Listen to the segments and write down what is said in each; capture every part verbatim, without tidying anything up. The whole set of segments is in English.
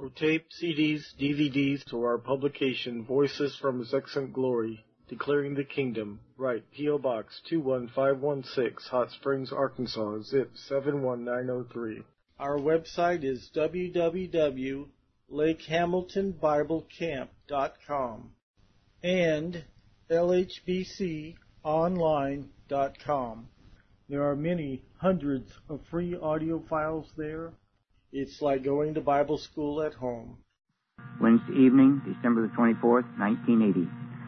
For tape, C Ds, D V Ds, to our publication, Voices from His Excellent Glory, Declaring the Kingdom, write P O. Box two one five one six, Hot Springs, Arkansas, zip seven one nine zero three. Our website is w w w dot lake hamilton bible camp dot com and l h b c online dot com. There are many hundreds of free audio files there. It's like going to Bible school at home. Wednesday evening, December the twenty-fourth, nineteen eighty.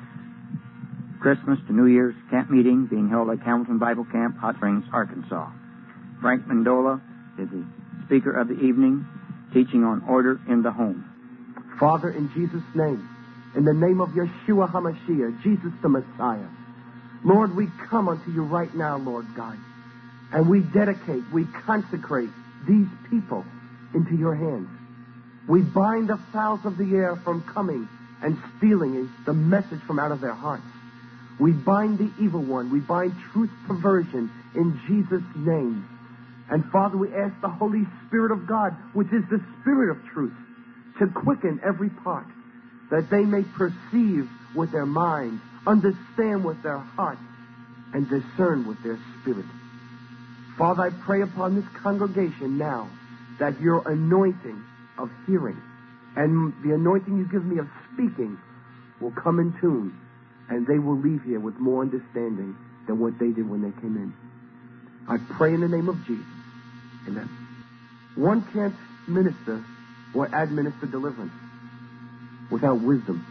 Christmas to New Year's camp meeting being held at Hamilton Bible Camp, Hot Springs, Arkansas. Frank Mandola is the speaker of the evening, teaching on order in the home. Father, in Jesus' name, in the name of Yeshua HaMashiach, Jesus the Messiah, Lord, we come unto you right now, Lord God, and we dedicate, we consecrate these people into your hands. We bind the fowls of the air from coming and stealing the message from out of their hearts. We bind the evil one. We bind truth perversion in Jesus' name. And Father, we ask the Holy Spirit of God, which is the Spirit of truth, to quicken every part, that they may perceive with their mind, understand with their heart, and discern with their spirit. Father, I pray upon this congregation now that your anointing of hearing and the anointing you give me of speaking will come in tune, and they will leave here with more understanding than what they did when they came in. I pray in the name of Jesus. Amen. One can't minister or administer deliverance without wisdom.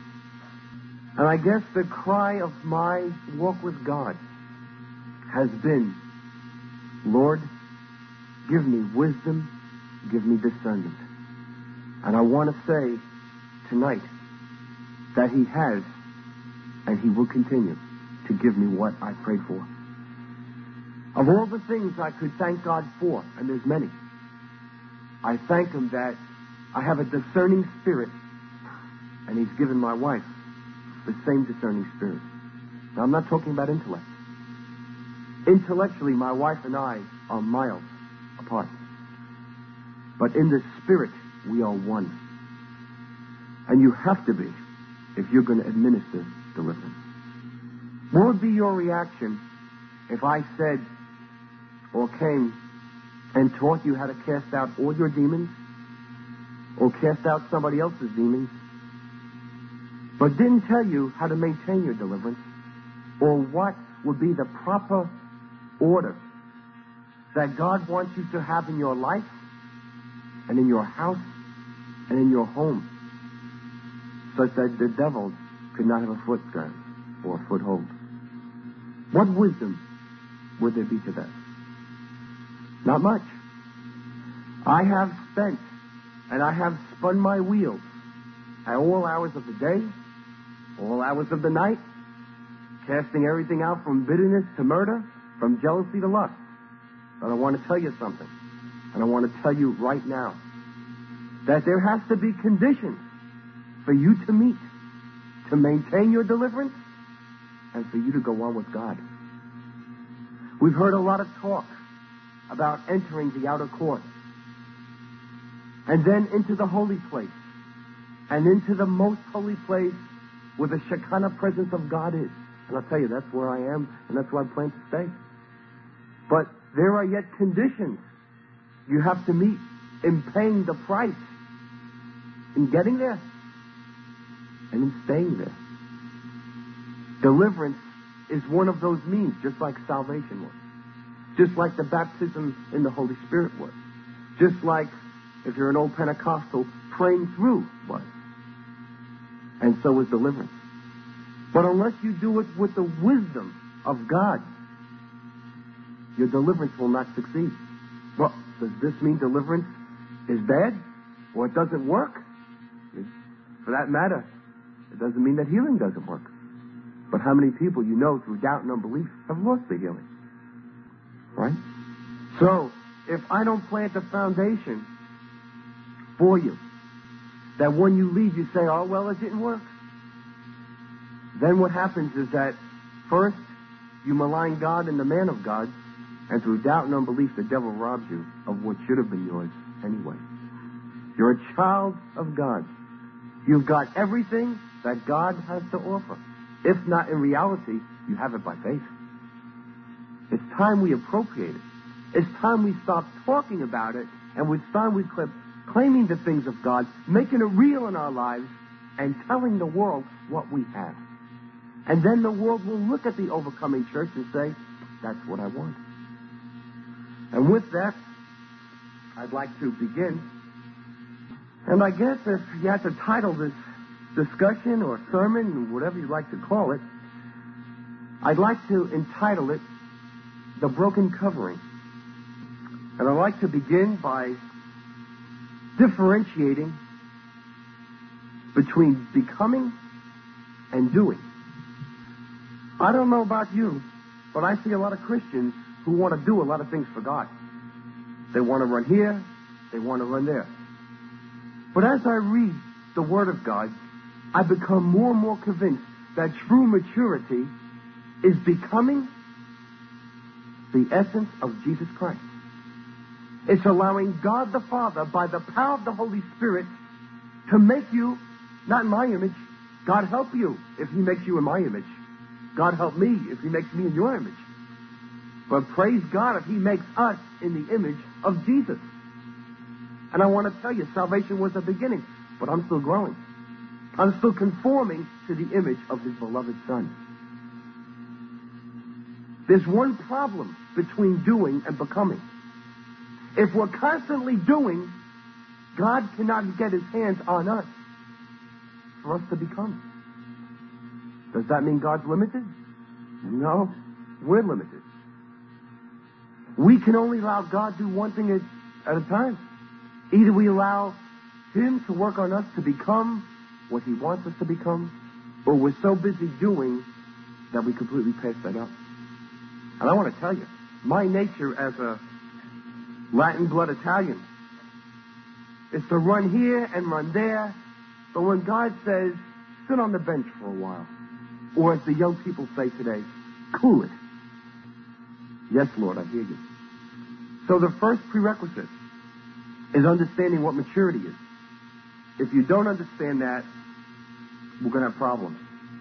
And I guess the cry of my walk with God has been, Lord, give me wisdom, give me discernment. And I want to say tonight that he has and he will continue to give me what I prayed for. Of all the things I could thank God for, and there's many, I thank him that I have a discerning spirit, and he's given my wife the same discerning spirit. Now, I'm not talking about intellect. Intellectually, my wife and I are miles apart. But in the spirit, we are one. And you have to be if you're going to administer deliverance. What would be your reaction if I said or came and taught you how to cast out all your demons or cast out somebody else's demons, but didn't tell you how to maintain your deliverance or what would be the proper order that God wants you to have in your life and in your house and in your home, such that the devil could not have a foothold or a foothold? What wisdom would there be to that? Not much. I have spent and I have spun my wheels at all hours of the day, all hours of the night, casting everything out from bitterness to murder, from jealousy to lust. But I want to tell you something, and I want to tell you right now, that there has to be conditions for you to meet, to maintain your deliverance, and for you to go on with God. We've heard a lot of talk about entering the outer court, and then into the holy place, and into the most holy place where the Shekinah presence of God is. And I'll tell you, that's where I am, and that's where I plan to stay. But there are yet conditions you have to meet in paying the price, in getting there, and in staying there. Deliverance is one of those means, just like salvation was. Just like the baptism in the Holy Spirit was. Just like, if you're an old Pentecostal, praying through was. And so is deliverance. But unless you do it with the wisdom of God, your deliverance will not succeed. Well, does this mean deliverance is bad? Or it doesn't work? For that matter, it doesn't mean that healing doesn't work. But how many people you know through doubt and unbelief have lost the healing? Right? So, if I don't plant a foundation for you, that when you leave you say, oh, well, it didn't work, then what happens is that first you malign God and the man of God, and through doubt and unbelief the devil robs you of what should have been yours anyway. You're a child of God. You've got everything that God has to offer. If not in reality, you have it by faith. It's time we appropriate it. It's time we stop talking about it, and it's time we quit claiming the things of God, making it real in our lives, and telling the world what we have. And then the world will look at the overcoming church and say, that's what I want. And with that, I'd like to begin. And I guess if you had to title this discussion or sermon, whatever you'd like to call it, I'd like to entitle it The Broken Covering. And I'd like to begin by differentiating between becoming and doing. I don't know about you, but I see a lot of Christians who want to do a lot of things for God. They want to run here, they want to run there. But as I read the Word of God, I become more and more convinced that true maturity is becoming the essence of Jesus Christ. It's allowing God the Father, by the power of the Holy Spirit, to make you, not in my image. God help you if He makes you in my image. God help me if He makes me in your image. But praise God if He makes us in the image of Jesus. And I want to tell you, salvation was the beginning, but I'm still growing. I'm still conforming to the image of His beloved Son. There's one problem between doing and becoming. If we're constantly doing, God cannot get His hands on us for us to become. Does that mean God's limited? No, we're limited. We can only allow God to do one thing at, at a time. Either we allow Him to work on us to become what He wants us to become, or we're so busy doing that we completely pass that up. And I want to tell you, my nature as a Latin blood Italian is to run here and run there, but when God says, sit on the bench for a while, or as the young people say today, cool it. Yes, Lord, I hear you. So the first prerequisite is understanding what maturity is. If you don't understand that, we're going to have problems.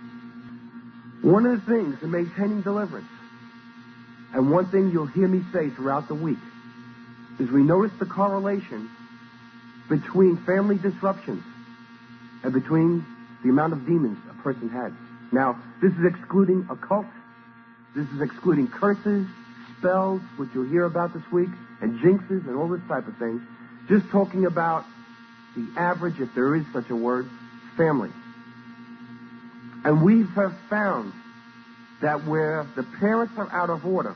One of the things in maintaining deliverance, and one thing you'll hear me say throughout the week, is we notice the correlation between family disruptions and between the amount of demons a person has. Now, this is excluding occult. This is excluding curses, spells, which you'll hear about this week, and jinxes and all this type of thing. Just talking about the average, if there is such a word, family. And we have found that where the parents are out of order,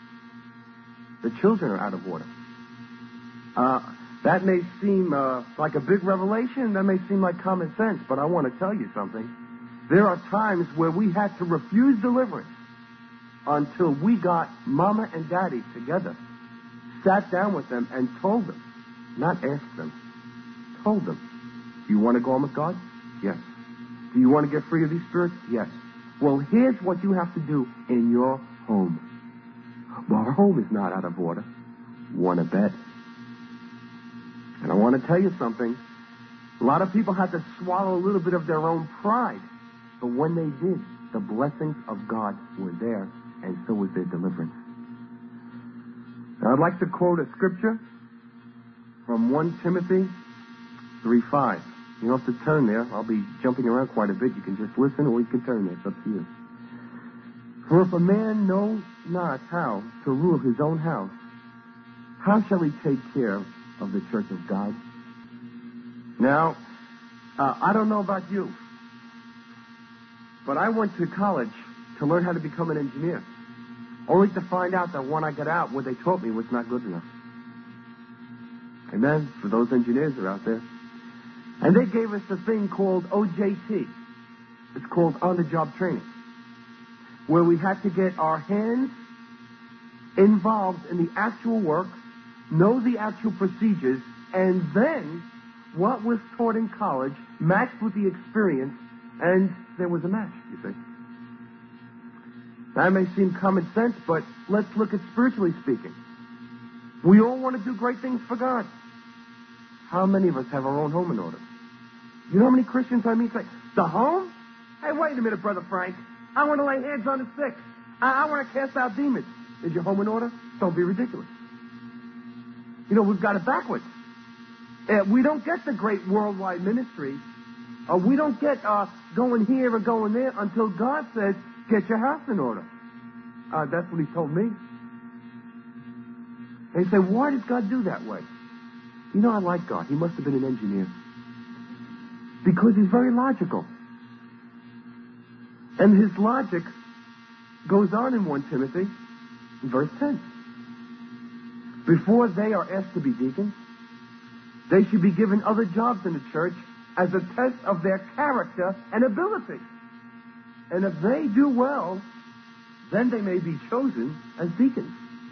the children are out of order. Uh, that may seem uh, like a big revelation. That may seem like common sense, but I want to tell you something. There are times where we had to refuse deliverance until we got Mama and Daddy together, sat down with them and told them, not asked them, told them, do you want to go on with God? Yes. Do you want to get free of these spirits? Yes. Well, here's what you have to do in your home. Well, our home is not out of order. Want to bet? And I want to tell you something. A lot of people had to swallow a little bit of their own pride. But when they did, the blessings of God were there, and so was their deliverance. Now, I'd like to quote a scripture from First Timothy three five. You don't have to turn there. I'll be jumping around quite a bit. You can just listen or you can turn there. It's up to you. For if a man know not how to rule his own house, how shall he take care of the church of God? Now, uh, I don't know about you, but I went to college to learn how to become an engineer, only to find out that when I got out, what they taught me was not good enough. Amen? For those engineers that are out there. And they gave us a thing called O J T. It's called on-the-job training, where we had to get our hands involved in the actual work, know the actual procedures, and then what was taught in college matched with the experience, and there was a match, you see. That may seem common sense, but let's look at spiritually speaking. We all want to do great things for God. how many of us have our own home in order? You know how many Christians I meet say, the home? Hey, wait a minute, Brother Frank. I want to lay hands on the sick. I, I want to cast out demons. Is your home in order? Don't be ridiculous. You know, we've got it backwards. Uh, we don't get the great worldwide ministry. Uh, we don't get uh, going here or going there until God says, get your house in order. Uh, that's what he told me. And you say, why does God do that way? You know, I like God. He must have been an engineer. Because he's very logical. And his logic goes on in First Timothy, in verse ten. Before they are asked to be deacons, they should be given other jobs in the church as a test of their character and ability. And if they do well, then they may be chosen as deacons.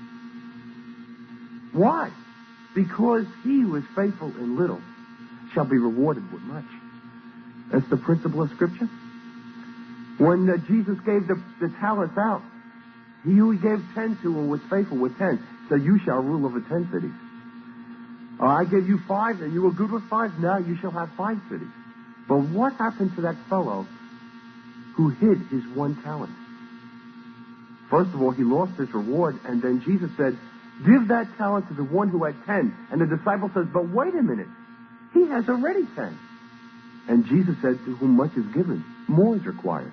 Why? Because he who is faithful in little shall be rewarded with much. That's the principle of Scripture. When uh, Jesus gave the, the talents out, he who he gave ten to and was faithful with ten, so you shall rule over ten cities. Uh, I gave you five, and you were good with five. Now you shall have five cities. But what happened to that fellow who hid his one talent? First of all, he lost his reward, and then Jesus said, give that talent to the one who had ten. And the disciple says, but wait a minute. He has already ten. And Jesus said, to whom much is given, more is required.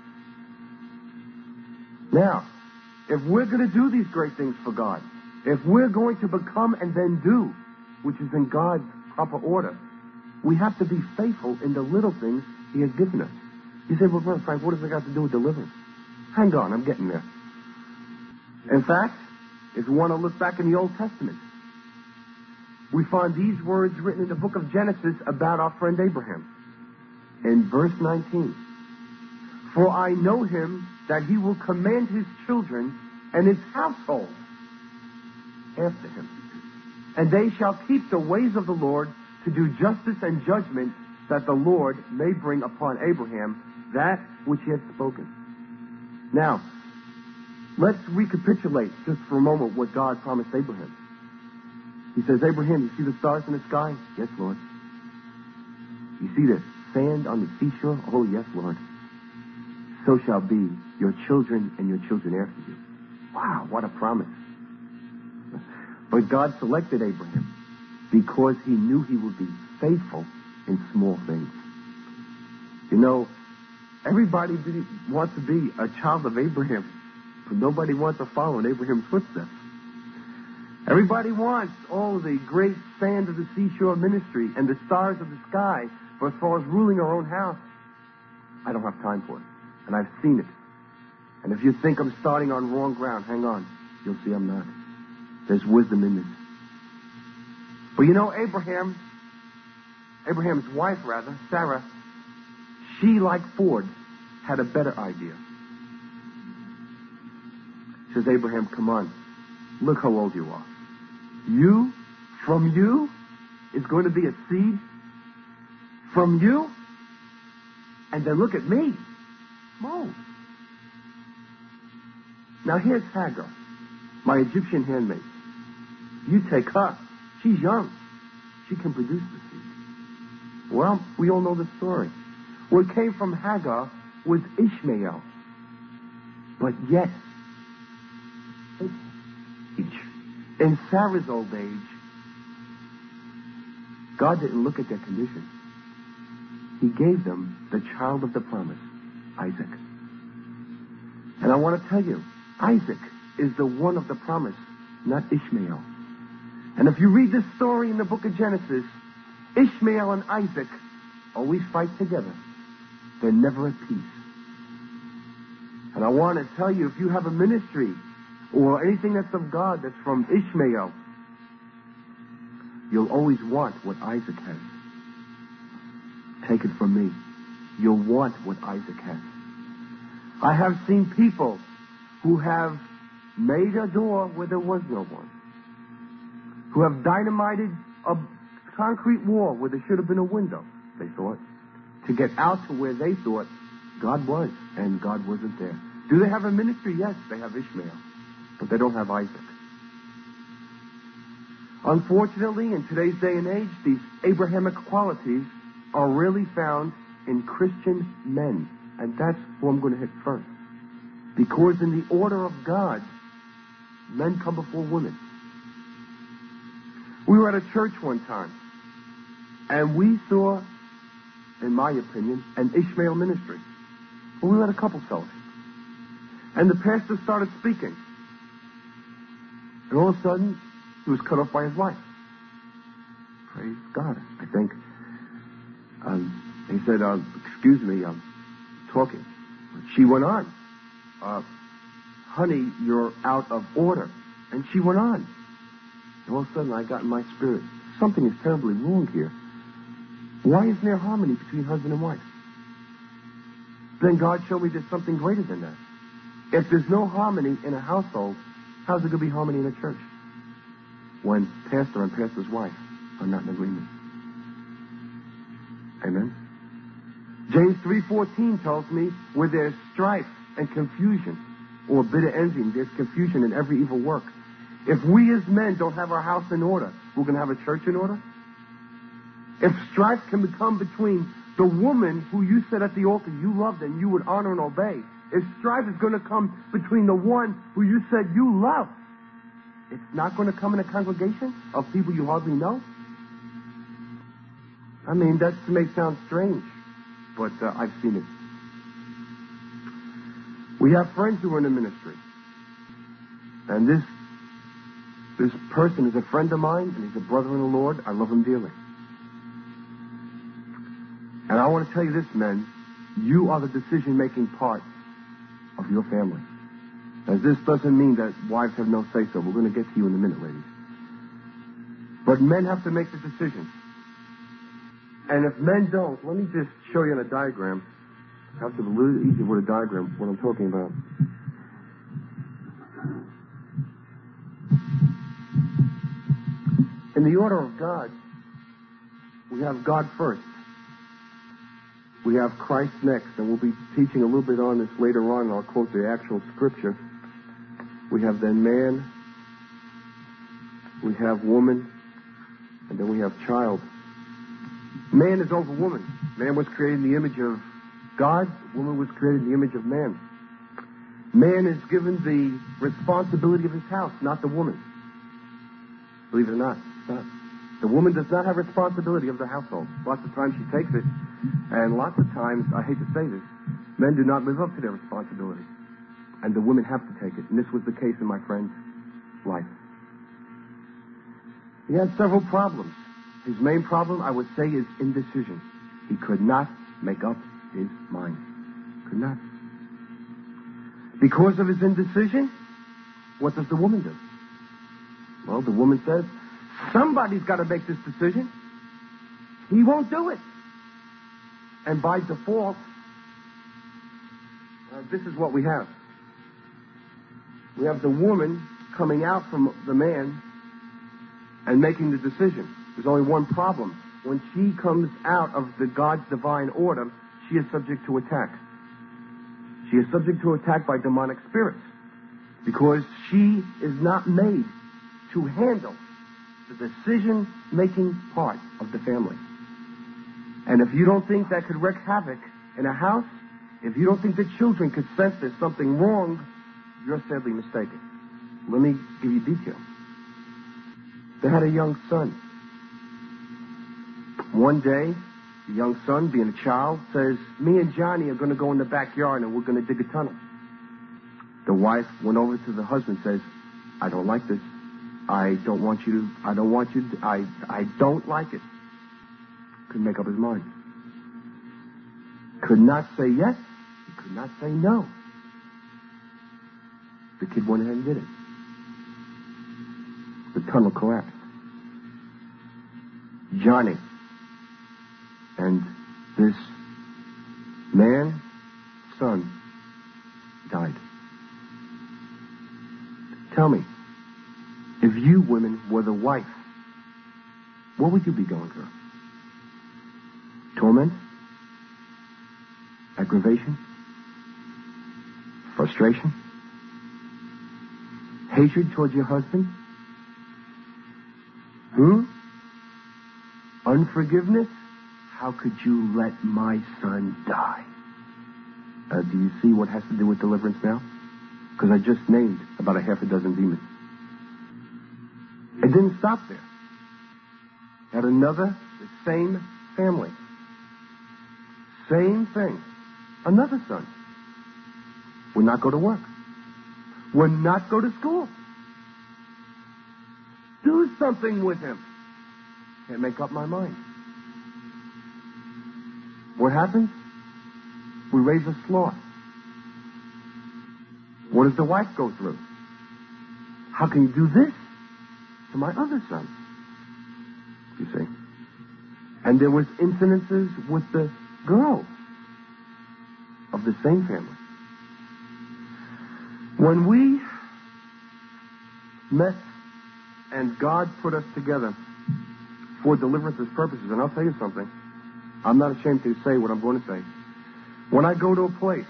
Now, if we're going to do these great things for God, if we're going to become and then do, which is in God's proper order, we have to be faithful in the little things he has given us. You say, well, Brother Frank, what does that got to do with deliverance? Hang on, I'm getting there. In fact, if you want to look back in the Old Testament, we find these words written in the book of Genesis about our friend Abraham. In verse nineteen, for I know him that he will command his children and his household after him. And they shall keep the ways of the Lord to do justice and judgment, that the Lord may bring upon Abraham that which he had spoken. Now, let's recapitulate just for a moment what God promised Abraham. He says, Abraham, you see the stars in the sky? Yes, Lord. You see the sand on the seashore? Oh, yes, Lord. So shall be your children and your children after you. Wow, what a promise. But God selected Abraham because he knew he would be faithful in small things. You know, everybody wants to be a child of Abraham, but nobody wants to follow in Abraham's footsteps. Everybody wants all the great sand of the seashore ministry and the stars of the sky, but as far as ruling our own house, I don't have time for it. And I've seen it. And if you think I'm starting on wrong ground, hang on. You'll see I'm not. There's wisdom in this. But you know, Abraham, Abraham's wife, rather, Sarah, she, like Ford, had a better idea. She says, Abraham, come on. Look how old you are. You, from you, is going to be a seed. From you. And then look at me. Whoa. Now here's Hagar, my Egyptian handmaid. You take her. She's young. She can produce the seed. Well, we all know the story. What came from Hagar was Ishmael. But yet, in Sarah's old age, God didn't look at their condition. He gave them the child of the promise, Isaac. And I want to tell you, Isaac is the one of the promise, not Ishmael. And if you read this story in the book of Genesis, Ishmael and Isaac always fight together. They're never at peace. And I want to tell you, if you have a ministry or anything that's of God that's from Ishmael, you'll always want what Isaac has. Take it from me. You'll want what Isaac has. I have seen people who have made a door where there was no one, who have dynamited a concrete wall where there should have been a window, they thought, to get out to where they thought God was, and God wasn't there. Do they have a ministry? Yes, they have Ishmael, but they don't have Isaac. Unfortunately, in today's day and age, these Abrahamic qualities are really found in Christian men. And that's who I'm going to hit first. Because in the order of God, men come before women. We were at a church one time, and we saw, in my opinion, an Ishmael ministry. Well, we were at a couple service. And the pastor started speaking. And all of a sudden, he was cut off by his wife. Praise God, I think. Um, he said, uh, excuse me, I'm talking. She went on. Uh, honey, you're out of order. And she went on. And all of a sudden, I got in my spirit, something is terribly wrong here. Why isn't there harmony between husband and wife? Then God showed me there's something greater than that. If there's no harmony in a household, how's there going to be harmony in a church? When pastor and pastor's wife are not in agreement. Amen? James three fourteen tells me where there's strife and confusion or bitter envy, there's confusion in every evil work. If we as men don't have our house in order, we're going to have a church in order? If strife can become between the woman who you said at the altar you loved and you would honor and obey, if strife is going to come between the one who you said you love, it's not going to come in a congregation of people you hardly know? I mean, that may sound strange, but uh, I've seen it. We have friends who are in the ministry. And this this person is a friend of mine, and he's a brother in the Lord. I love him dearly. And I want to tell you this, men. You are the decision-making part of your family. As this doesn't mean that wives have no say-so. We're going to get to you in a minute, ladies. But men have to make the decision. And if men don't, let me just show you on a diagram. Perhaps it's a little easier with a diagram, what I'm talking about. In the order of God, we have God first. We have Christ next, and we'll be teaching a little bit on this later on, and I'll quote the actual scripture. We have then man, we have woman, and then we have child. Man is over woman. Man was created in the image of God. Woman was created in the image of man. Man is given the responsibility of his house, not the woman. Believe it or not, it's not. The woman does not have responsibility of the household. Lots of times she takes it, and lots of times, I hate to say this, men do not live up to their responsibility. And the women have to take it. And this was the case in my friend's life. He had several problems. His main problem, I would say, is indecision. He could not make up his mind. Could not. Because of his indecision, what does the woman do? Well, the woman says, somebody's got to make this decision. He won't do it. And by default, uh, this is what we have. We have the woman coming out from the man and making the decision. There's only one problem. When she comes out of the God's divine order, she is subject to attack. She is subject to attack by demonic spirits because she is not made to handle the decision-making part of the family. And if you don't think that could wreak havoc in a house, if you don't think the children could sense there's something wrong, you're sadly mistaken. Let me give you detail. They had a young son. One day, the young son, being a child, says, me and Johnny are going to go in the backyard and we're going to dig a tunnel. The wife went over to the husband and says, I don't like this. I don't want you to, I don't want you to, I, I don't like it. Couldn't make up his mind. Could not say yes. He could not say no. The kid went ahead and did it. The tunnel collapsed. Johnny and this man, son, died. Tell me, if you women were the wife, what would you be going through? Torment? Aggravation? Frustration? Hatred towards your husband? Hmm? Unforgiveness? How could you let my son die? Uh, do you see what has to do with deliverance now? Because I just named about a half a dozen demons. It didn't stop there. Had another, the same family. Same thing. Another son. Would not go to work. Would not go to school. Do something with him. Can't make up my mind. What happens? We raise a sloth. What does the wife go through? How can you do this to my other son? You see? And there was incidences with the girls of the same family. When we met and God put us together for deliverance's purposes, and I'll tell you something, I'm not ashamed to say what I'm going to say. When I go to a place,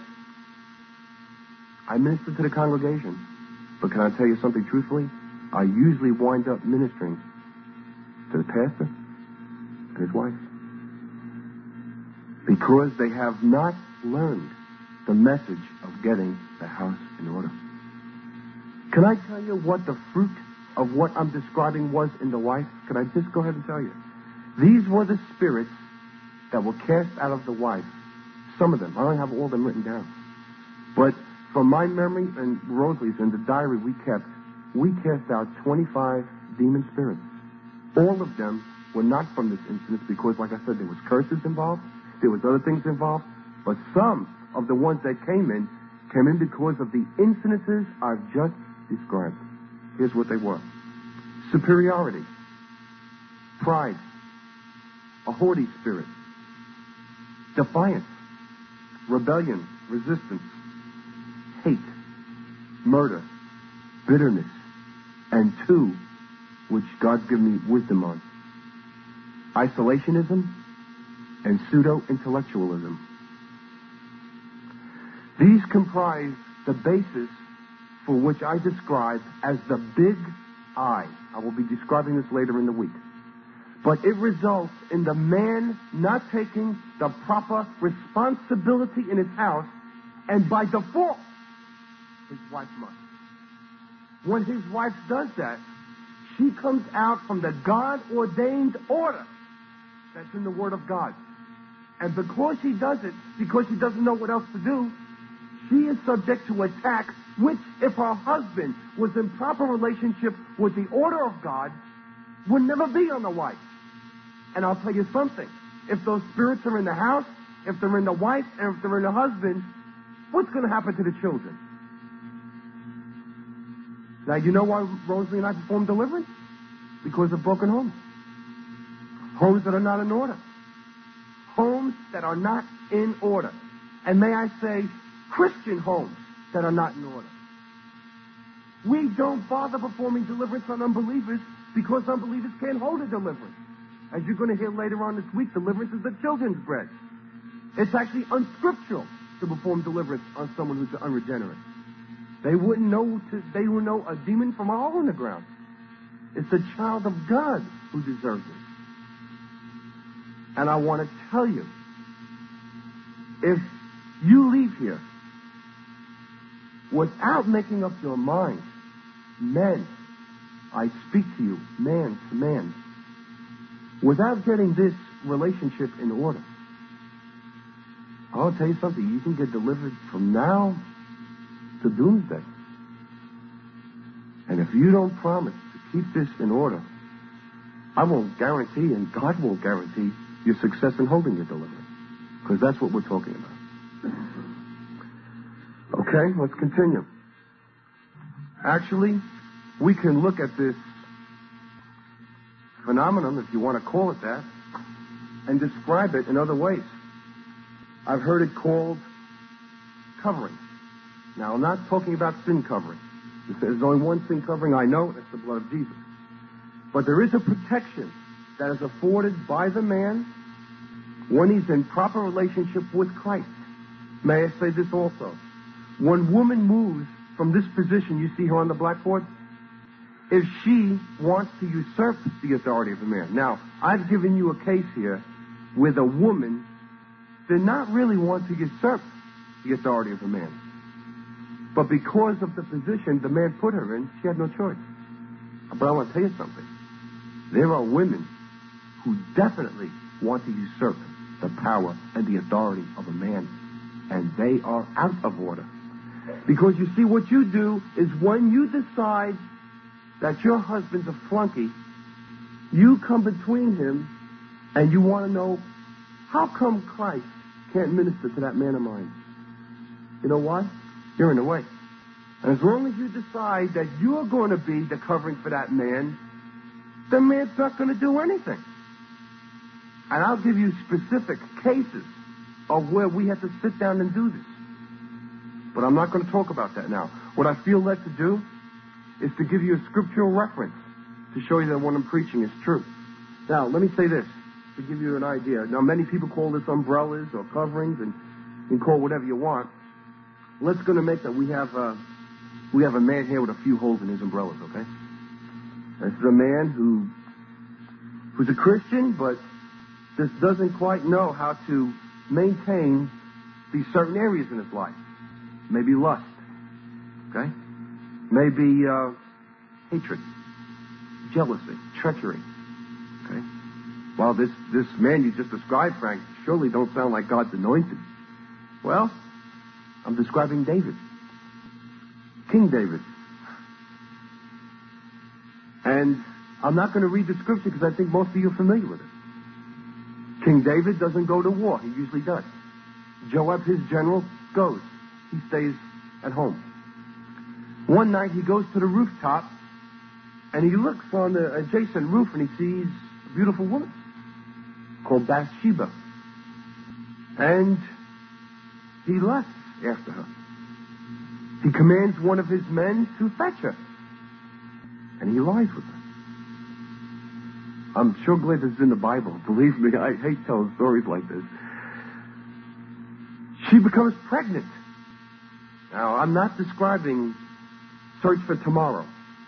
I minister to the congregation, but can I tell you something truthfully? I usually wind up ministering to the pastor and his wife, because they have not learned the message of getting the house in order. Can I tell you what the fruit of what I'm describing was in the wife? Can I just go ahead and tell you? These were the spirits that were cast out of the wife. Some of them. I don't have all of them written down. But from my memory and Rosalie's and the diary we kept, we cast out twenty-five demon spirits. All of them were not from this incident because, like I said, there was curses involved. There was other things involved. But some of the ones that came in, came in because of the incidences I've just described. Here's what they were. Superiority. Pride. A haughty spirit. Defiance. Rebellion. Resistance. Hate. Murder. Bitterness. And two, which God's given me wisdom on. Isolationism and pseudo-intellectualism. These comprise the basis for which I describe as the big I. I will be describing this later in the week. But it results in the man not taking the proper responsibility in his house, and by default, his wife must. When his wife does that, she comes out from the God-ordained order that's in the Word of God. And because she does it, because she doesn't know what else to do, she is subject to attack, which, if her husband was in proper relationship with the order of God, would never be on the wife. And I'll tell you something. If those spirits are in the house, if they're in the wife, and if they're in the husband, what's going to happen to the children? Now, you know why Rosalie and I perform deliverance? Because of broken homes. Homes that are not in order. Homes that are not in order. And may I say, Christian homes that are not in order. We don't bother performing deliverance on unbelievers because unbelievers can't hold a deliverance. As you're going to hear later on this week, deliverance is the children's bread. It's actually unscriptural to perform deliverance on someone who's unregenerate. They wouldn't know to, they would know a demon from a hole in the ground. It's the child of God who deserves it. And I want to tell you, if you leave here without making up your mind, men, I speak to you, man to man, without getting this relationship in order, I'll tell you something, you can get delivered from now to doomsday. And if you don't promise to keep this in order, I won't guarantee, and God won't guarantee, your success in holding your deliverance. Because that's what we're talking about. Okay, let's continue. Actually, we can look at this phenomenon, if you want to call it that, and describe it in other ways. I've heard it called covering. Now, I'm not talking about sin covering. There's only one sin covering I know, that's the blood of Jesus. But there is a protection that is afforded by the man when he's in proper relationship with Christ. May I say this also? When woman moves from this position, you see her on the blackboard, if she wants to usurp the authority of a man. Now, I've given you a case here where the woman did not really want to usurp the authority of a man. But because of the position the man put her in, she had no choice. But I want to tell you something. There are women who definitely want to usurp the power and the authority of a man. And they are out of order. Because you see, what you do is when you decide that your husband's a flunky, you come between him and you want to know, how come Christ can't minister to that man of mine? You know why? You're in the way. And as long as you decide that you're going to be the covering for that man, the man's not going to do anything. And I'll give you specific cases of where we have to sit down and do this. But I'm not going to talk about that now. What I feel led to do is to give you a scriptural reference to show you that what I'm preaching is true. Now, let me say this to give you an idea. Now, many people call this umbrellas or coverings, and you can call it whatever you want. Let's going to make that we have a, we have a man here with a few holes in his umbrellas, okay? This is a man who who's a Christian, but just doesn't quite know how to maintain these certain areas in his life. Maybe lust, okay? Maybe uh, hatred, jealousy, treachery, okay? Well, this, this man you just described, Frank, surely don't sound like God's anointed. Well, I'm describing David, King David. And I'm not going to read the scripture because I think most of you are familiar with it. King David doesn't go to war. He usually does. Joab, his general, goes. He stays at home. One night he goes to the rooftop and he looks on the adjacent roof and he sees a beautiful woman called Bathsheba. And he lusts after her. He commands one of his men to fetch her. And he lies with her. I'm sure glad this is in the Bible. Believe me, I hate telling stories like this. She becomes pregnant. Now, I'm not describing search for tomorrow.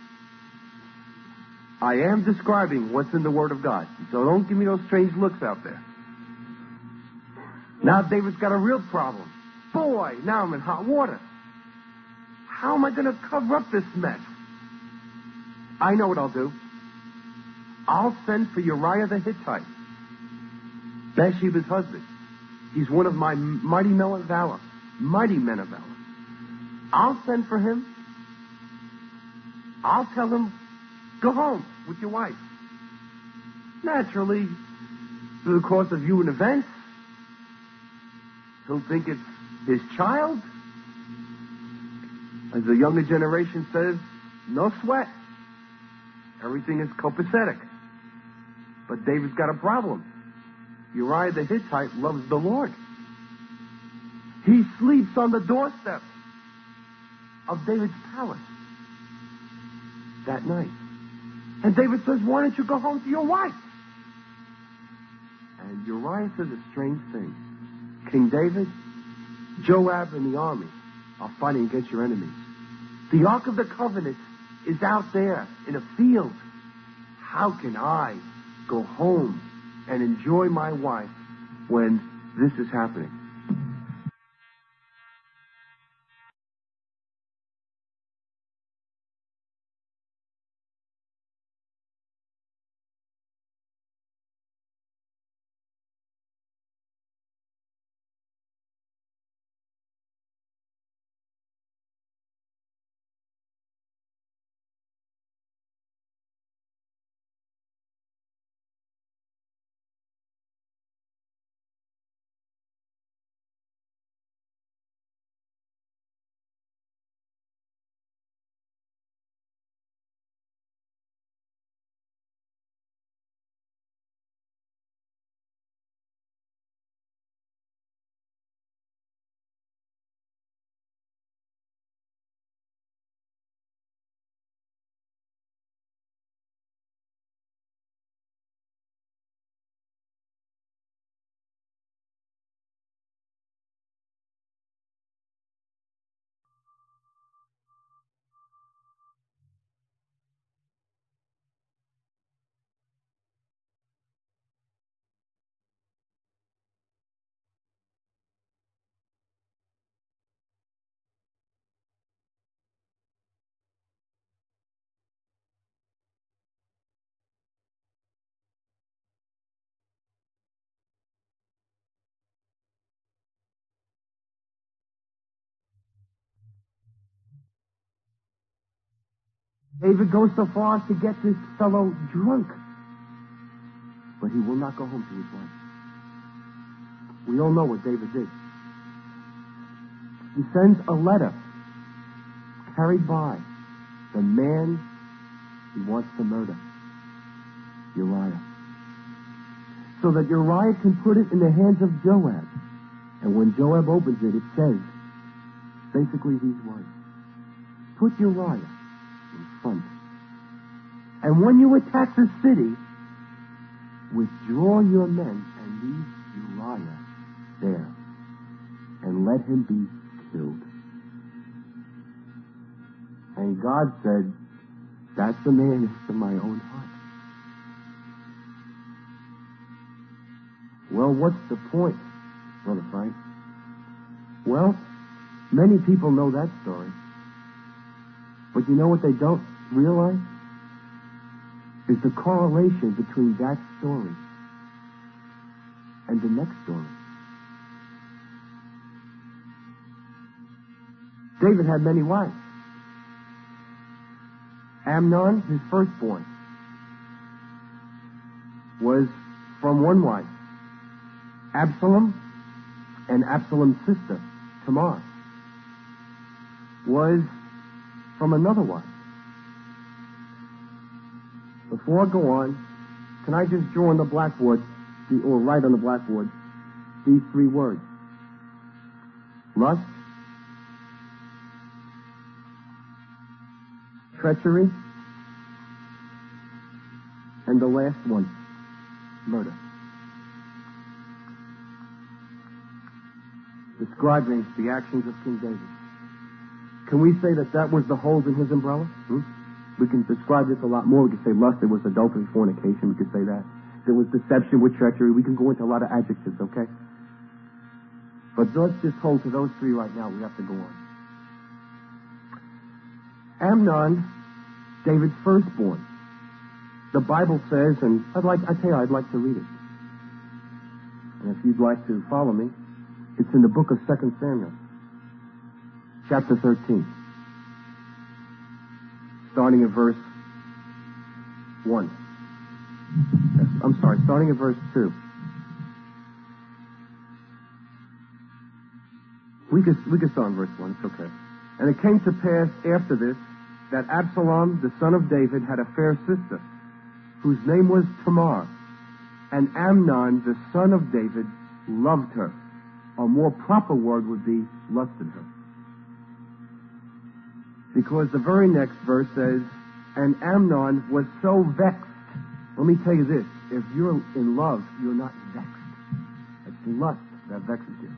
I am describing what's in the Word of God. So don't give me those strange looks out there. Now David's got a real problem. Boy, now I'm in hot water. How am I going to cover up this mess? I know what I'll do. I'll send for Uriah the Hittite, Bathsheba's husband. He's one of my mighty men of valor. Mighty men of valor. I'll send for him. I'll tell him, go home with your wife. Naturally, through the course of human events, he'll think it's his child. As the younger generation says, no sweat. Everything is copacetic. But David's got a problem. Uriah the Hittite loves the Lord. He sleeps on the doorstep of David's palace that night. And David says, why don't you go home to your wife? And Uriah says a strange thing. King David, Joab, and the army are fighting against your enemies. The Ark of the Covenant is out there in a field. How can I go home and enjoy my wife when this is happening? David goes so far as to get this fellow drunk. But he will not go home to his wife. We all know what David did. He sends a letter carried by the man he wants to murder, Uriah, so that Uriah can put it in the hands of Joab. And when Joab opens it, it says basically these words: put Uriah in front. And when you attack the city, withdraw your men and leave Uriah there, and let him be killed. And God said, that's a man after my own heart. Well, what's the point, Brother Frank? Well, many people know that story. But you know what they don't realize? Is the correlation between that story and the next story. David had many wives. Amnon, his firstborn, was from one wife, Absalom, and Absalom's sister, Tamar, was from another wife. Before I go on, can I just draw on the blackboard, or write on the blackboard, these three words: lust, treachery, and the last one, murder. Describing the actions of King David. Can we say that that was the holes in his umbrella? Hmm? We can describe this a lot more. We can say lust, it was adultery, fornication. We could say that. There was deception with treachery. We can go into a lot of adjectives, okay? But let's just hold to those three right now. We have to go on. Amnon, David's firstborn. The Bible says, and I'd like, I tell you, I'd like to read it. And if you'd like to follow me, it's in the book of Second Samuel, chapter thirteen, starting at verse one. I'm sorry, starting at verse two. We could, we could start in verse one, it's okay. And it came to pass after this that Absalom, the son of David, had a fair sister, whose name was Tamar. And Amnon, the son of David, loved her. A more proper word would be lusted her. Because the very next verse says, and Amnon was so vexed. Let me tell you this, if you're in love, you're not vexed. It's lust that vexes you.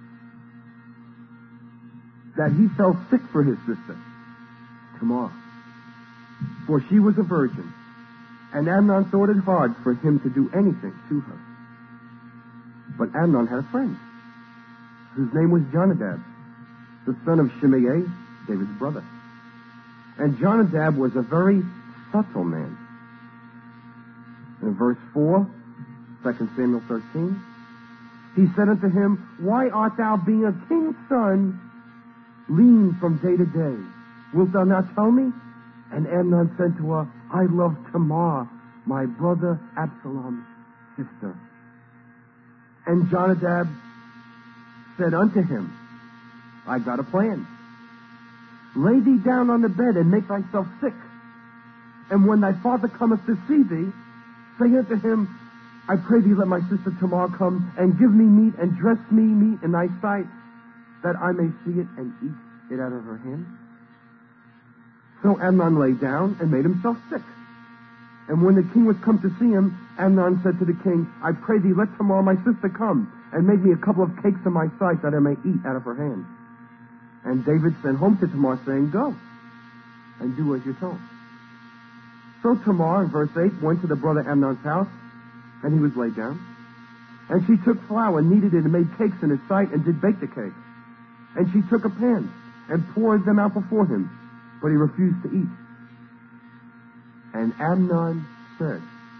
That he fell sick for his sister, Tamar. For she was a virgin, and Amnon thought it hard for him to do anything to her. But Amnon had a friend, whose name was Jonadab, the son of Shimei, David's brother. And Jonadab was a very subtle man. In verse four, Second Samuel thirteen, he said unto him, why art thou, being a king's son, lean from day to day? Wilt thou not tell me? And Amnon said to her, I love Tamar, my brother Absalom's sister. And Jonadab said unto him, I got a plan. Lay thee down on the bed and make thyself sick. And when thy father cometh to see thee, say unto him, I pray thee let my sister Tamar come and give me meat and dress me meat in thy sight, that I may see it and eat it out of her hand. So Amnon lay down and made himself sick. And when the king was come to see him, Amnon said to the king, I pray thee let Tamar my sister come and make me a couple of cakes in my sight, that I may eat out of her hand. And David sent home to Tamar, saying, go and do as you're told. So Tamar, in verse eight, went to the brother Amnon's house, and he was laid down. And she took flour, kneaded it, and made cakes in his sight, and did bake the cakes. And she took a pan, and poured them out before him, but he refused to eat. And Amnon said,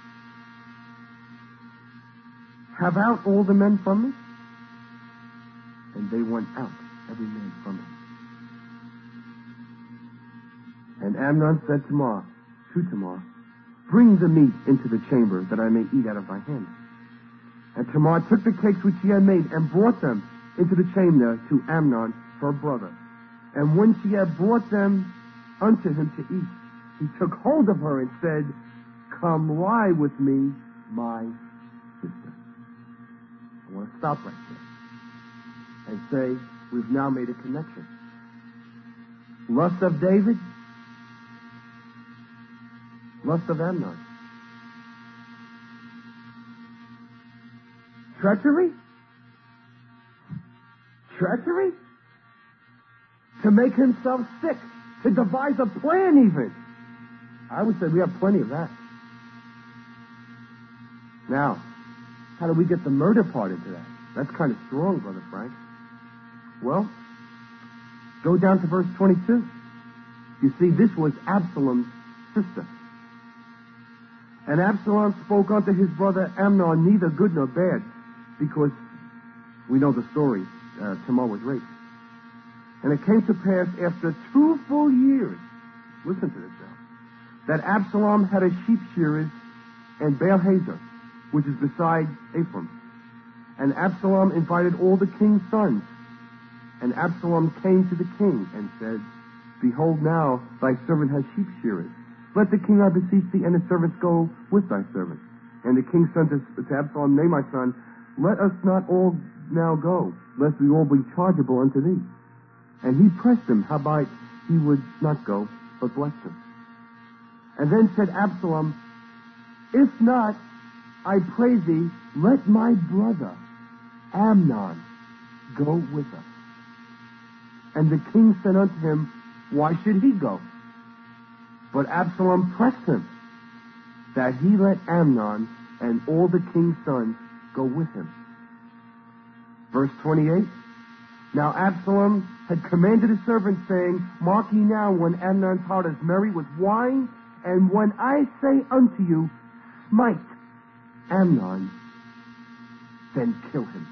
have out all the men from me? And they went out, every man from him. And Amnon said to Tamar, to Tamar, "Bring the meat into the chamber that I may eat out of thy hand." And Tamar took the cakes which she had made and brought them into the chamber to Amnon, her brother. And when she had brought them unto him to eat, he took hold of her and said, "Come lie with me, my sister." I want to stop right there and say we've now made a connection. Lust of David, lust of Amnon. Treachery? Treachery? To make himself sick, to devise a plan even. I would say we have plenty of that. Now, how do we get the murder part into that? That's kind of strong, Brother Frank. Well, go down to verse twenty-two. You see, this was Absalom's sister. And Absalom spoke unto his brother Amnon neither good nor bad, because we know the story. Uh, Tamar was raped. And it came to pass after two full years, listen to this now, that Absalom had a sheep shearers in Baal-Hazor, which is beside Ephraim. And Absalom invited all the king's sons. And Absalom came to the king and said, "Behold, now thy servant has sheep shearers. Let the king, I beseech thee, and his servants go with thy servant." And the king said to, to Absalom, "Nay, my son, let us not all now go, lest we all be chargeable unto thee." And he pressed him, howbeit he would not go, but blessed him. And then said Absalom, "If not, I pray thee, let my brother Amnon go with us." And the king said unto him, "Why should he go?" But Absalom pressed him, that he let Amnon and all the king's sons go with him. Verse twenty-eight. Now Absalom had commanded his servants, saying, "Mark ye now when Amnon's heart is merry with wine, and when I say unto you, smite Amnon, then kill him."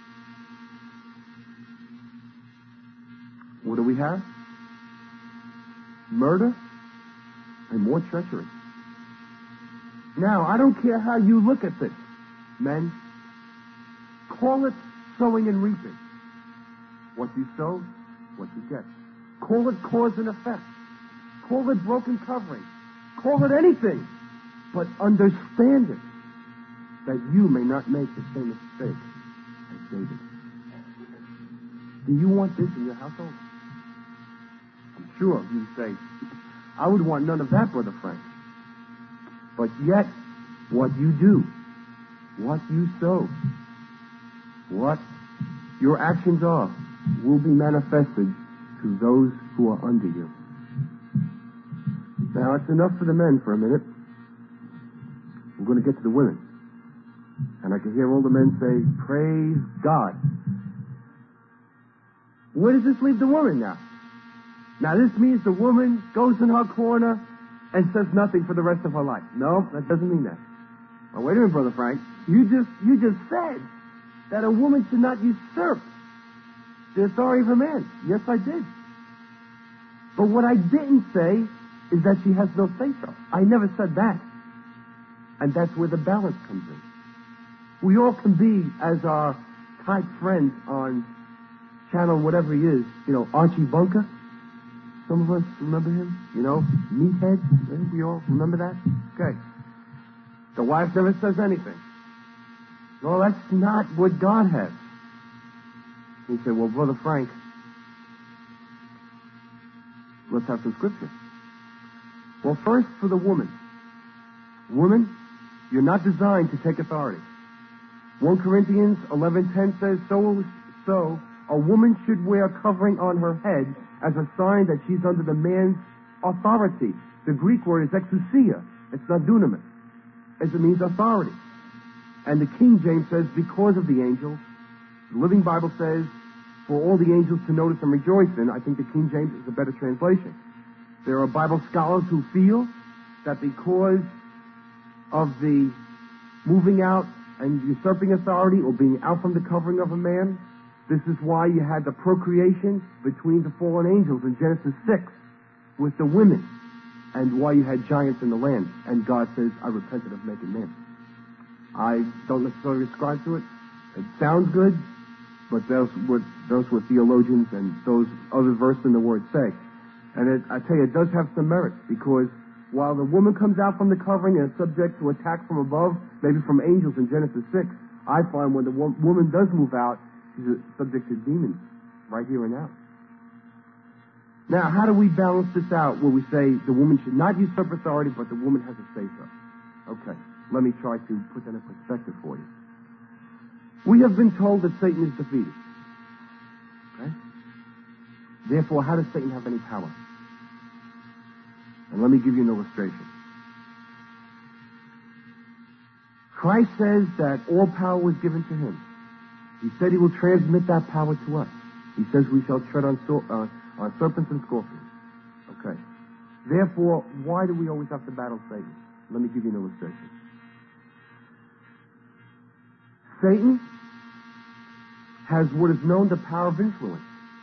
What do we have? Murder and more treachery. Now, I don't care how you look at this, men. Call it sowing and reaping. What you sow, what you get. Call it cause and effect. Call it broken covering. Call it anything. But understand it, that you may not make the same mistake as David. Do you want this in your household? I'm sure you say, "I would want none of that, Brother Frank." But yet, what you do, what you sow, what your actions are, will be manifested to those who are under you. Now, it's enough for the men for a minute. We're going to get to the women. And I can hear all the men say, "Praise God." Where does this leave the woman now? Now, this means the woman goes in her corner and says nothing for the rest of her life. No, that doesn't mean that. Now, wait a minute, Brother Frank. You just, you just said that a woman should not usurp the authority of a man. Yes, I did. But what I didn't say is that she has no say-so. I never said that. And that's where the balance comes in. We all can be, as our tight friend on channel whatever he is, you know, Archie Bunker. Some of us remember him, you know, Meathead. We all remember that? Okay. The wife never says anything. No, that's not what God has. You say, "Well, Brother Frank, let's have some scripture." Well, first for the woman. Woman, you're not designed to take authority. First Corinthians eleven ten says, so, so a woman should wear a covering on her head as a sign that she's under the man's authority. The Greek word is exousia. It's not dunamis. It means authority. And the King James says, because of the angels. The Living Bible says, for all the angels to notice and rejoice in. I think the King James is a better translation. There are Bible scholars who feel that because of the moving out and usurping authority or being out from the covering of a man, this is why you had the procreation between the fallen angels in Genesis six with the women. and why you had giants in the land. And God says, I repented of making man. I don't necessarily ascribe to it. It sounds good, but those what those what theologians and those other versed in the Word say. And it, I tell you, it does have some merit, because while the woman comes out from the covering and is subject to attack from above, maybe from angels in Genesis six, I find when the wo- woman does move out, she's subject to demons right here and now. Now, how do we balance this out where we say the woman should not usurp authority, but the woman has a say-so? Okay, let me try to put that in perspective for you. We have been told that Satan is defeated. Okay? Therefore, how does Satan have any power? And let me give you an illustration. Christ says that all power was given to him. He said he will transmit that power to us. He says we shall tread on, so, uh, on serpents and scorpions. Okay. Therefore, why do we always have to battle Satan? Let me give you an illustration. Satan has what is known the power of influence.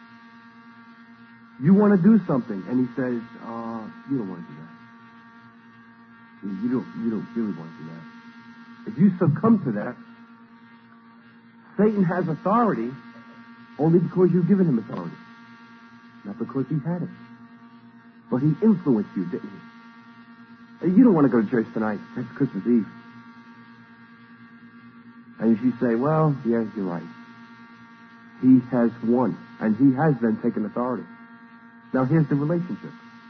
You want to do something, and he says, uh, you don't want to do that. You don't, you don't really want to do that. If you succumb to that, Satan has authority only because you've given him authority. Not because he had it. But he influenced you, didn't he? You don't want to go to church tonight. That's Christmas Eve. And if you say, well, yeah, you're right. He has won, and he has then taken authority. Now, here's the relationship.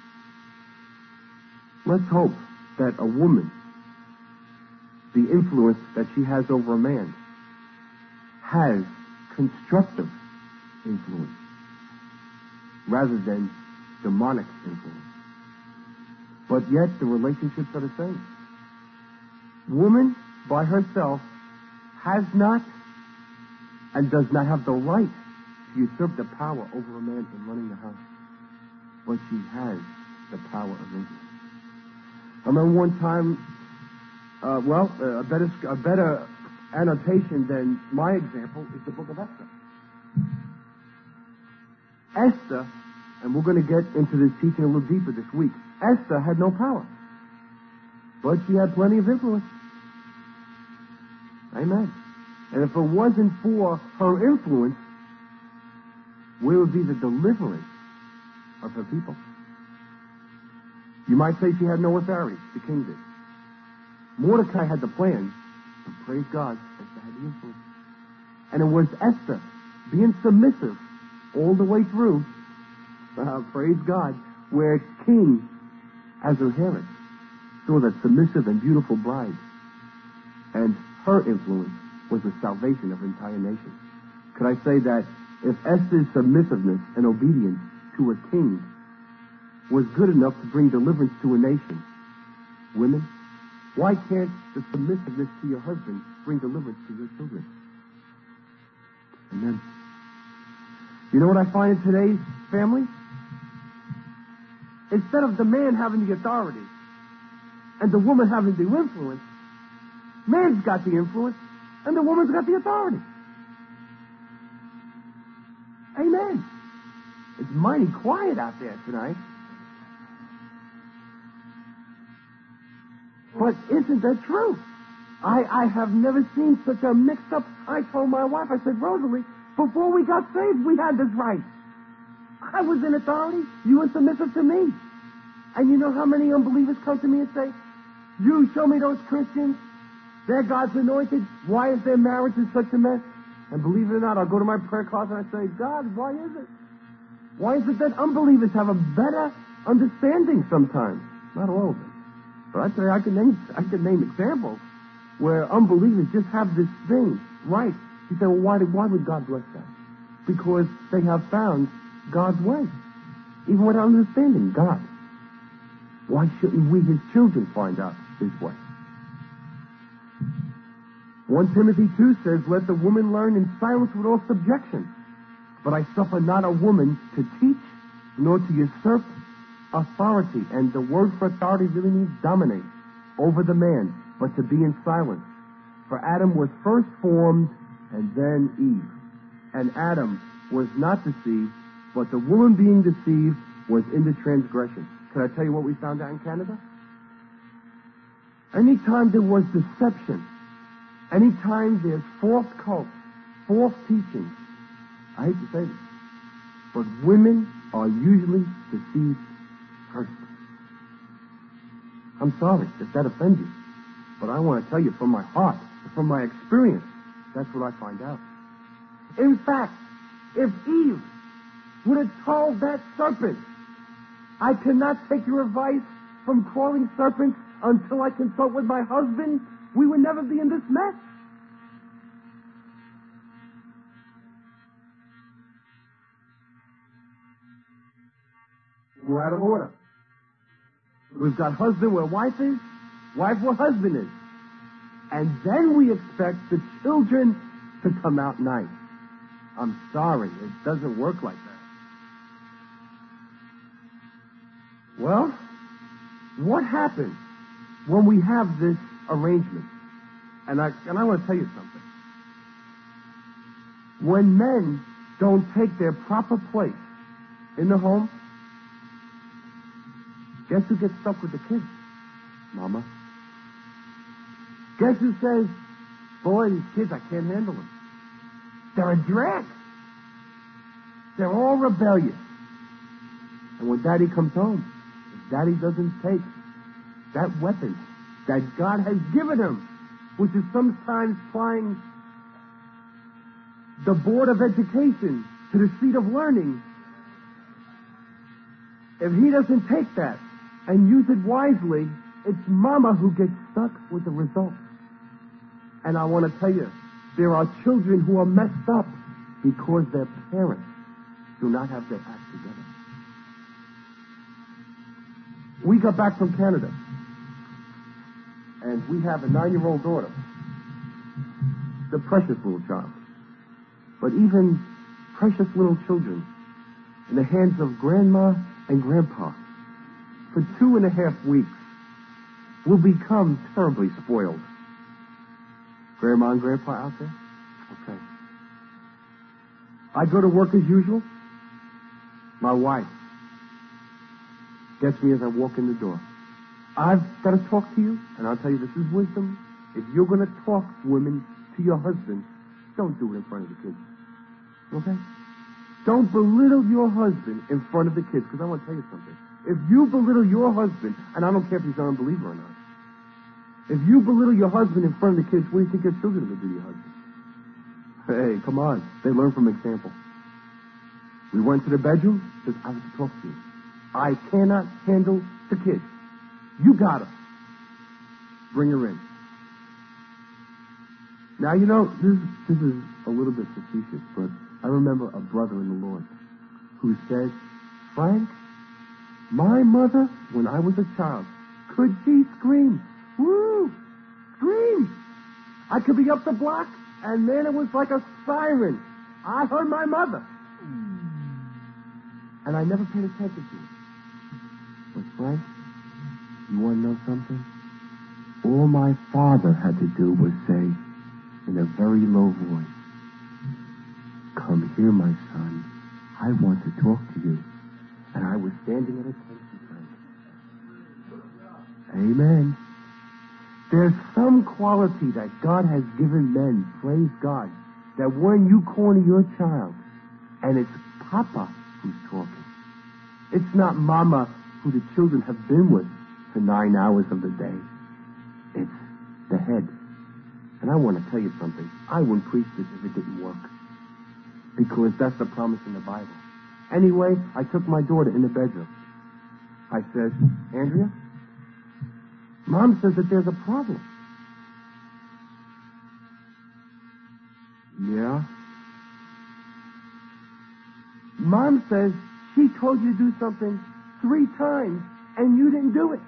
Let's hope that a woman, the influence that she has over a man, has constructive influence rather than demonic influence. But yet, the relationships are the same. Woman, by herself, has not and does not have the right to usurp the power over a man in running the house. But she has the power of influence. I remember one time, uh, well, uh, a better a better annotation than my example is the book of Esther. Esther, and we're going to get into this teaching a little deeper this week, Esther had no power, but she had plenty of influence. Amen. And if it wasn't for her influence, where would be the deliverance of her people? You might say she had no authority. The king did. Mordecai had the plan, but praise God, Esther had the influence. And it was Esther being submissive all the way through, uh, praise God, where King Ahasuerus saw that submissive and beautiful bride. And her influence was the salvation of an entire nation. Could I say that if Esther's submissiveness and obedience to her king was good enough to bring deliverance to a nation, women, why can't the submissiveness to your husband bring deliverance to your children? Amen. You know what I find in today's family? Instead of the man having the authority and the woman having the influence, man's got the influence and the woman's got the authority. Amen. It's mighty quiet out there tonight. But isn't that true? I, I have never seen such a mixed-up... I told my wife, I said, Rosalie, before we got saved, we had this right. I was in authority. You were submissive to me. And you know how many unbelievers come to me and say, you show me those Christians. They're God's anointed. Why is their marriage in such a mess? And believe it or not, I'll go to my prayer closet and I say, God, why is it? Why is it that unbelievers have a better understanding sometimes? Not all of them. But I tell you, I can name, I can name examples where unbelievers just have this thing right. You say, well, why, did, why would God bless that? Because they have found God's way. Even without understanding God. Why shouldn't we, his children, find out his way? First Timothy two says, let the woman learn in silence with all subjection. But I suffer not a woman to teach, nor to usurp authority. And the word for authority really means dominate over the man, but to be in silence. For Adam was first formed, and then Eve. And Adam was not deceived, but the woman being deceived was in the transgression. Can I tell you what we found out in Canada? Anytime there was deception, anytime there's false cults, false teachings, I hate to say this, but women are usually deceived first. I'm sorry if that offends you, but I want to tell you from my heart, from my experience, that's what I find out. In fact, if Eve would have told that serpent, I cannot take your advice from crawling serpents until I consult with my husband, we would never be in this mess. We're out of order. We've got husband where wife is, wife where husband is. And then we expect the children to come out nice. I'm sorry, it doesn't work like that. Well, what happens when we have this arrangement? And I and I want to tell you something. When men don't take their proper place in the home, guess who gets stuck with the kids? Mama. Guess who says, boy, these kids, I can't handle them. They're a drag. They're all rebellious. And when Daddy comes home, if Daddy doesn't take that weapon that God has given him, which is sometimes flying the board of education to the seat of learning, if he doesn't take that and use it wisely, it's Mama who gets stuck with the results. And I want to tell you, there are children who are messed up because their parents do not have their act together. We got back from Canada, and we have a nine-year-old daughter, the precious little child. But even precious little children in the hands of Grandma and Grandpa for two and a half weeks will become terribly spoiled. Grandma and Grandpa out there? Okay. I go to work as usual. My wife gets me as I walk in the door. I've got to talk to you, and I'll tell you this is wisdom. If you're going to talk, women, to your husband, don't do it in front of the kids. Okay? Don't belittle your husband in front of the kids, because I want to tell you something. If you belittle your husband, and I don't care if he's an unbeliever or not, if you belittle your husband in front of the kids, what do you think your children are going to do to your husband? Hey, come on. They learn from example. We went to the bedroom. Says, I have to talk to you. I cannot handle the kids. You got her. Bring her in. Now, you know, this, this is a little bit facetious, but I remember a brother in the Lord who said, Frank, my mother, when I was a child, could she scream? Woo! Scream! I could be up the block, and man, it was like a siren. I heard my mother. And I never paid attention to it. But Frank, you want to know something? All my father had to do was say, in a very low voice, come here, my son. I want to talk to you. And I was standing at attention, Frank. Amen. There's some quality that God has given men, praise God, that when you corner your child, and it's Papa who's talking, it's not Mama who the children have been with for nine hours of the day. It's the head. And I want to tell you something. I wouldn't preach this if it didn't work. Because that's the promise in the Bible. Anyway, I took my daughter in the bedroom. I said, Andrea, Mom says that there's a problem. Yeah? Mom says she told you to do something three times and you didn't do it.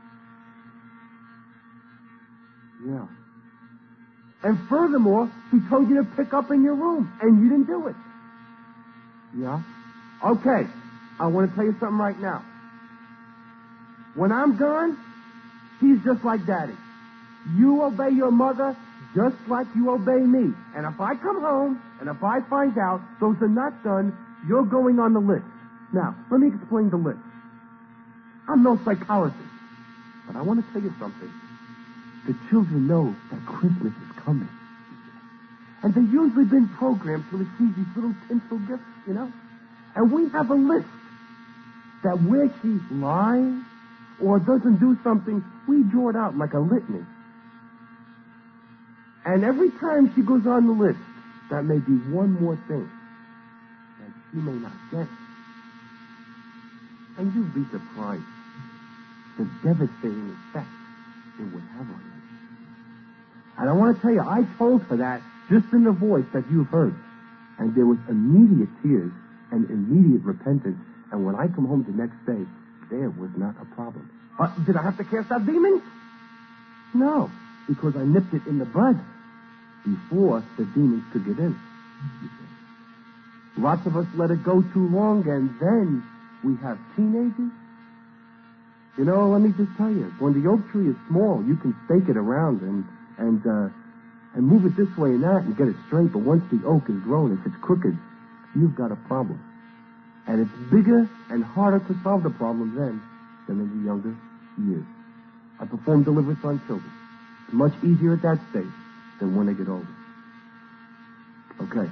Yeah. And furthermore, she told you to pick up in your room and you didn't do it. Yeah? Okay. I want to tell you something right now. When I'm gone, she's just like Daddy. You obey your mother just like you obey me. And if I come home and if I find out those are not done, you're going on the list. Now, let me explain the list. I'm no psychologist. But I want to tell you something. The children know that Christmas is coming. And they've usually been programmed to receive these little tinsel gifts, you know? And we have a list that where she lies or doesn't do something, we draw it out like a litany. And every time she goes on the list, that may be one more thing that she may not get. And you'd be surprised the devastating effect it would have on you. And I want to tell you, I told her that just in the voice that you've heard. And there was immediate tears and immediate repentance. And when I come home the next day, there was not a problem. Uh, did I have to cast out demons? No, because I nipped it in the bud before the demons could get in. Lots of us let it go too long, and then we have teenagers. You know, let me just tell you, when the oak tree is small, you can stake it around and and uh, and move it this way and that and get it straight. But once the oak is grown, if it's crooked, you've got a problem. And it's bigger and harder to solve the problem then than in the younger years. I perform deliverance on children. It's much easier at that stage than when they get older. Okay.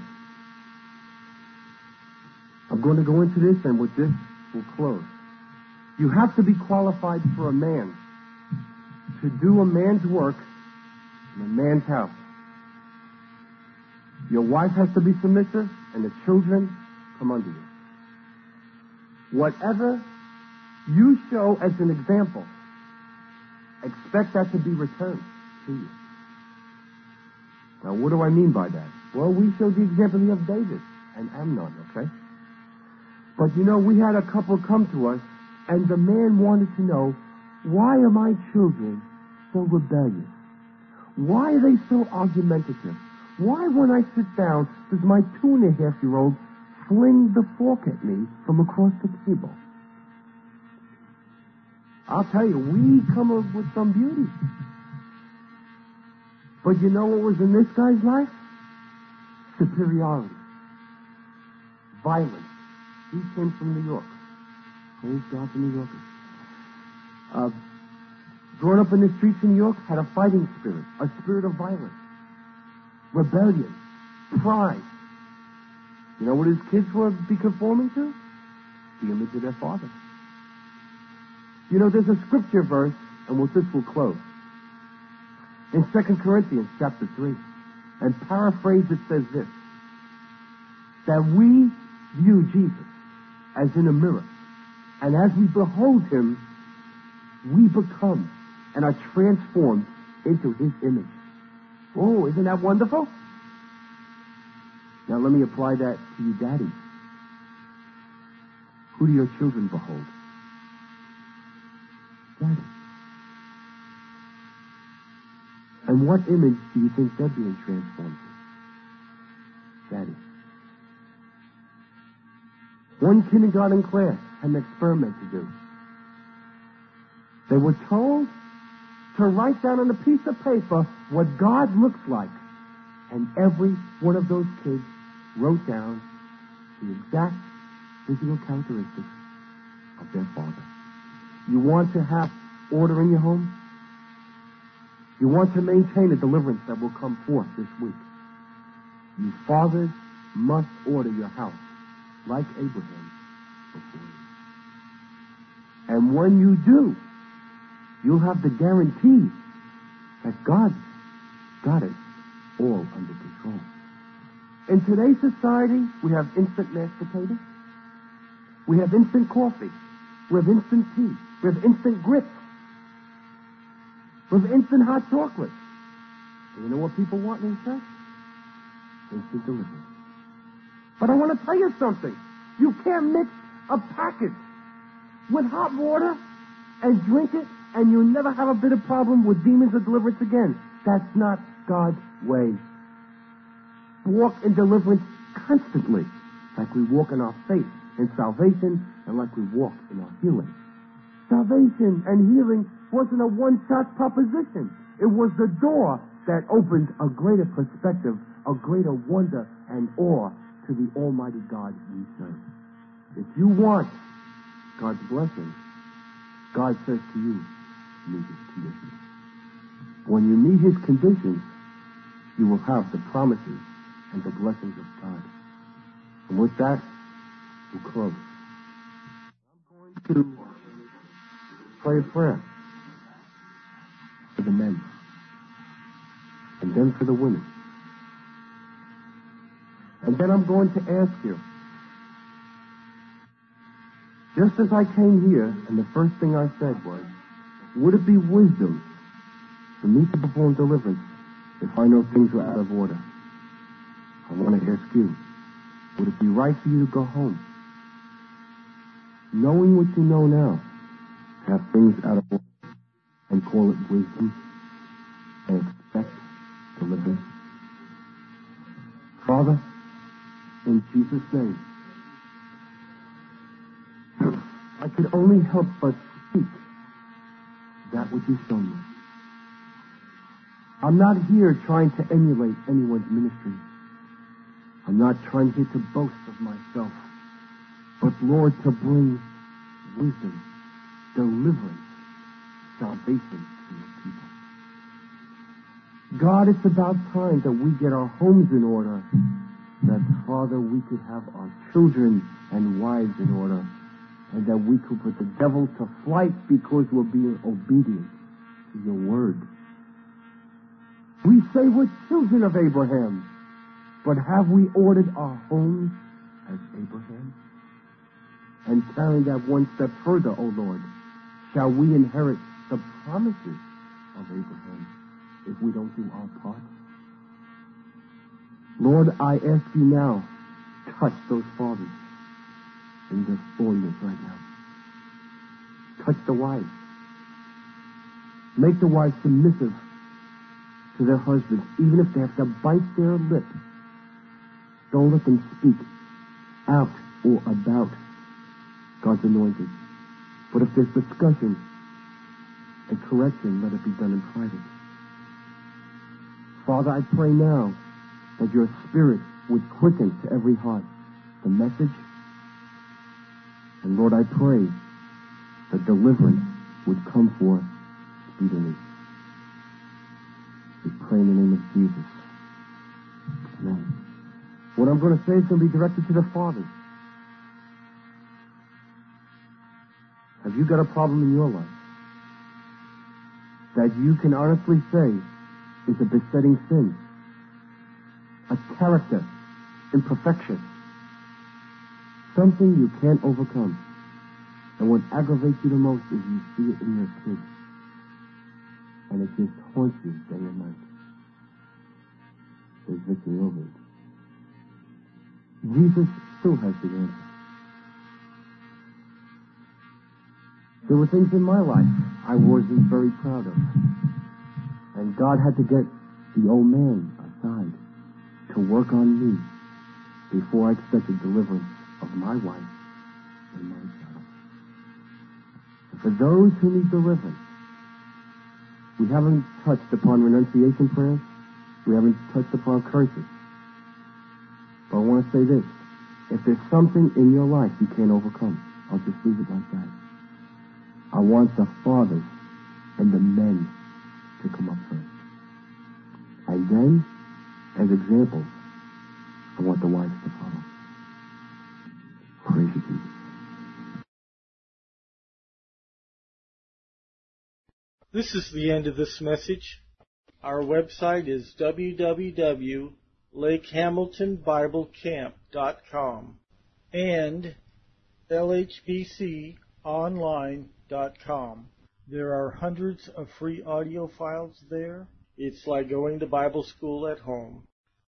I'm going to go into this, and with this, we'll close. You have to be qualified for a man to do a man's work in a man's house. Your wife has to be submissive, and the children come under you. Whatever you show as an example, expect that to be returned to you. Now, what do I mean by that? Well, we showed the example of David and Amnon, okay? But, you know, we had a couple come to us, and the man wanted to know, why are my children so rebellious? Why are they so argumentative? Why, when I sit down, does my two and a half year old fling the fork at me from across the table? I'll tell you, we come up with some beauty. But you know what was in this guy's life? Superiority. Violence. He came from New York. Praise God for New Yorkers. Uh, growing up in the streets of New York, had a fighting spirit, a spirit of violence, rebellion, pride. You know what his kids would be conforming to? The image of their father. You know, there's a scripture verse, and with this we'll close. In Second Corinthians chapter three, and paraphrase it says this, that we view Jesus as in a mirror, and as we behold him, we become and are transformed into his image. Oh, isn't that wonderful? Now let me apply that to you daddies. Who do your children behold? Daddy. And what image do you think they're being transformed to? Daddy. One kindergarten class had an experiment to do. They were told to write down on a piece of paper what God looks like. And every one of those kids wrote down the exact physical characteristics of their father. You want to have order in your home? You want to maintain a deliverance that will come forth this week? You fathers must order your house like Abraham before you. And when you do, you'll have the guarantee that God's got it all under control. In today's society, we have instant mashed potatoes. We have instant coffee. We have instant tea. We have instant grits. We have instant hot chocolate. And you know what people want in church? Instant delivery. But I want to tell you something. You can't mix a packet with hot water and drink it, and you'll never have a bit of problem with demons or deliverance again. That's not God's way. Walk in deliverance constantly, like we walk in our faith in salvation and like we walk in our healing. Salvation and healing wasn't a one-shot proposition. It was the door that opened a greater perspective, a greater wonder and awe to the Almighty God we serve. If you want God's blessing, God says to you, meet his conditions. When you meet his conditions, you will have the promises and the blessings of God. And with that, we'll close. I'm going to pray a prayer for the men, and then for the women. And then I'm going to ask you, just as I came here, and the first thing I said was, would it be wisdom for me to perform deliverance if I know things are out of order? I want to ask you, would it be right for you to go home, knowing what you know now, have things out of order, and call it wisdom, and expect deliverance? Father, in Jesus' name, I could only help but speak that which you shown me. I'm not here trying to emulate anyone's ministry. I'm not trying here to boast of myself, but, Lord, to bring wisdom, deliverance, salvation to your people. God, it's about time that we get our homes in order, that, Father, we could have our children and wives in order, and that we could put the devil to flight because we're being obedient to your word. We say we're children of Abraham, but have we ordered our homes as Abraham? And carrying that one step further, O Lord, shall we inherit the promises of Abraham if we don't do our part? Lord, I ask you now, touch those fathers in their fullness right now. Touch the wives. Make the wives submissive to their husbands, even if they have to bite their lip. Don't let them speak out or about God's anointed. But if there's discussion and correction, let it be done in private. Father, I pray now that your Spirit would quicken to every heart the message. And Lord, I pray that deliverance would come forth speedily. We pray in the name of Jesus. Amen. What I'm going to say is going to be directed to the fathers. Have you got a problem in your life that you can honestly say is a besetting sin, a character imperfection, something you can't overcome? And what aggravates you the most is you see it in your kids, and it just haunts you day and night. There's victory over it. Jesus still has the answer. There were things in my life I wasn't very proud of. And God had to get the old man aside to work on me before I expected deliverance of my wife and my child. And for those who need deliverance, we haven't touched upon renunciation prayers. We haven't touched upon curses. But I want to say this. If there's something in your life you can't overcome, I'll just leave it like that. I want the fathers and the men to come up first. And then, as examples, I want the wives to follow. Praise you, Jesus. This is the end of this message. Our website is w w w dot lake hamilton bible camp dot com and l h b c online dot com. There are hundreds of free audio files there. It's like going to Bible school at home.